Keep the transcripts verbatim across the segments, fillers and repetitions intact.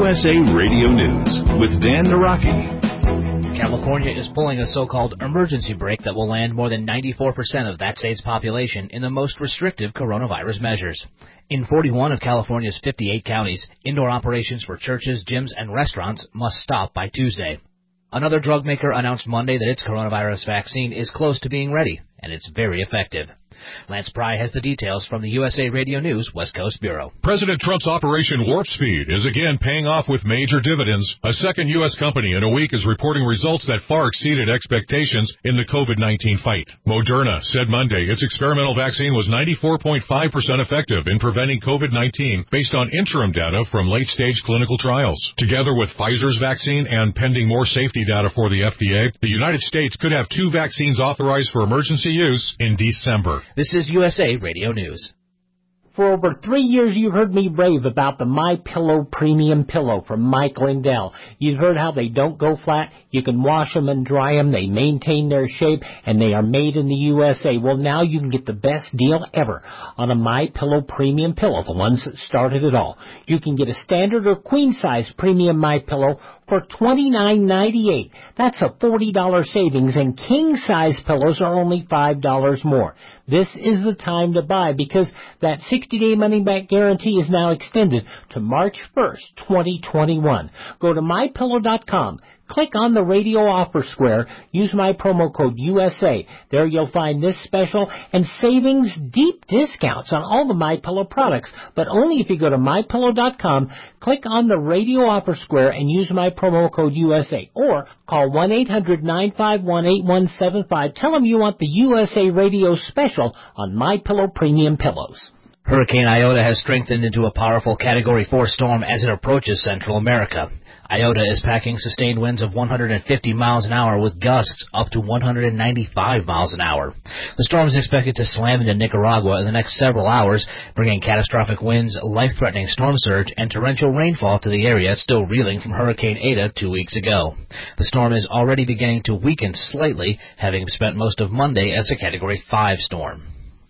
S A Radio News with Dan Naraki. California is pulling a so-called emergency brake that will land more than ninety-four percent of that state's population in the most restrictive coronavirus measures. In forty-one of California's fifty-eight counties, indoor operations for churches, gyms, and restaurants must stop by Tuesday. Another drug maker announced Monday that its coronavirus vaccine is close to being ready, and it's very effective. Lance Pry has the details from the U S A Radio News West Coast Bureau. President Trump's Operation Warp Speed is again paying off with major dividends. A second U S company in a week is reporting results that far exceeded expectations in the COVID nineteen fight. Moderna said Monday its experimental vaccine was ninety-four point five percent effective in preventing COVID nineteen based on interim data from late-stage clinical trials. Together with Pfizer's vaccine and pending more safety data for the F D A, the United States could have two vaccines authorized for emergency use in December. This is U S A Radio News. For over three years, you've heard me rave about the MyPillow Premium Pillow from Mike Lindell. You've heard how they don't go flat. You can wash them and dry them. They maintain their shape, and they are made in the U S A. Well, now you can get the best deal ever on a MyPillow Premium Pillow, the ones that started it all. You can get a standard or queen-size premium MyPillow for twenty-nine ninety-eight. That's a forty dollars savings, and king-size pillows are only five dollars more. This is the time to buy because that sixty-day money-back guarantee is now extended to March first, twenty twenty-one. Go to my pillow dot com. Click on the radio offer square. Use my promo code U S A. There you'll find this special and savings deep discounts on all the MyPillow products, but only if you go to my pillow dot com, click on the radio offer square and use my promo code U S A, or call one eight hundred nine five one eight one seven five. Tell them you want the U S A radio special on MyPillow Premium Pillows. Hurricane Iota has strengthened into a powerful Category four storm as it approaches Central America. Iota is packing sustained winds of one hundred fifty miles an hour with gusts up to one hundred ninety-five miles an hour. The storm is expected to slam into Nicaragua in the next several hours, bringing catastrophic winds, life-threatening storm surge, and torrential rainfall to the area still reeling from Hurricane Eta two weeks ago. The storm is already beginning to weaken slightly, having spent most of Monday as a Category five storm.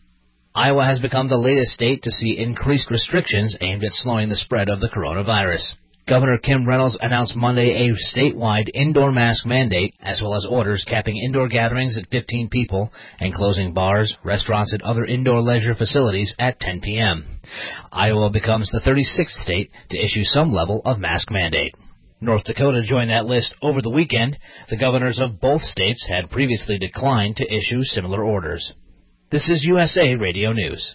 Iowa has become the latest state to see increased restrictions aimed at slowing the spread of the coronavirus. Governor Kim Reynolds announced Monday a statewide indoor mask mandate, as well as orders capping indoor gatherings at fifteen people and closing bars, restaurants, and other indoor leisure facilities at ten p.m. Iowa becomes the thirty-sixth state to issue some level of mask mandate. North Dakota joined that list over the weekend. The governors of both states had previously declined to issue similar orders. This is U S A Radio News.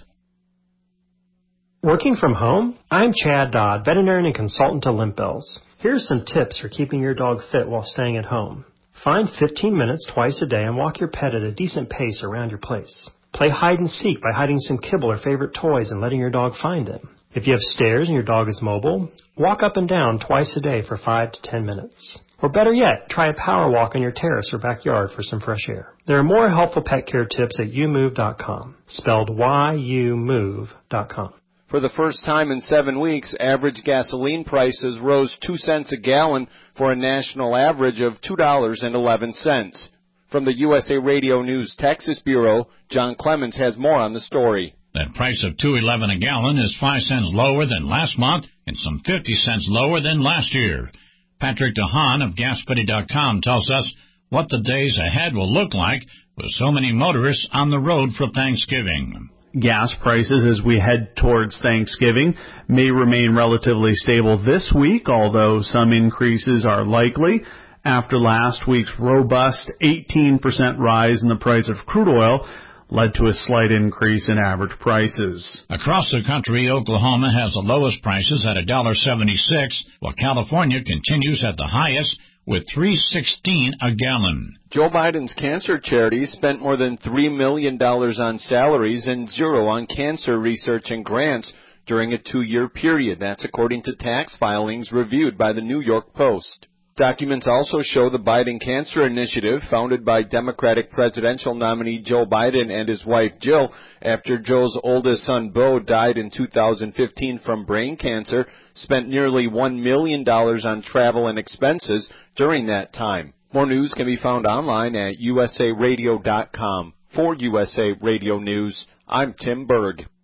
Working from home? I'm Chad Dodd, veterinarian and consultant to Limp Bells. Here's some tips for keeping your dog fit while staying at home. Find fifteen minutes twice a day and walk your pet at a decent pace around your place. Play hide and seek by hiding some kibble or favorite toys and letting your dog find them. If you have stairs and your dog is mobile, walk up and down twice a day for five to ten minutes. Or better yet, try a power walk on your terrace or backyard for some fresh air. There are more helpful pet care tips at you move dot com, spelled Y U move dot com. For the first time in seven weeks, average gasoline prices rose two cents a gallon for a national average of two dollars and eleven cents. From the U S A Radio News Texas Bureau, John Clemens has more on the story. That price of two eleven a gallon is five cents lower than last month and some fifty cents lower than last year. Patrick DeHaan of gas buddy dot com tells us what the days ahead will look like with so many motorists on the road for Thanksgiving. Gas prices as we head towards Thanksgiving may remain relatively stable this week, although some increases are likely. After last week's robust eighteen percent rise in the price of crude oil led to a slight increase in average prices. Across the country, Oklahoma has the lowest prices at one dollar seventy-six, while California continues at the highest with three sixteen a gallon. Joe Biden's cancer charity spent more than three million dollars on salaries and zero on cancer research and grants during a two-year period. That's according to tax filings reviewed by the New York Post. Documents also show the Biden Cancer Initiative, founded by Democratic presidential nominee Joe Biden and his wife Jill, after Joe's oldest son Beau died in two thousand fifteen from brain cancer, spent nearly one million dollars on travel and expenses during that time. More news can be found online at U S A radio dot com. For U S A Radio News, I'm Tim Berg.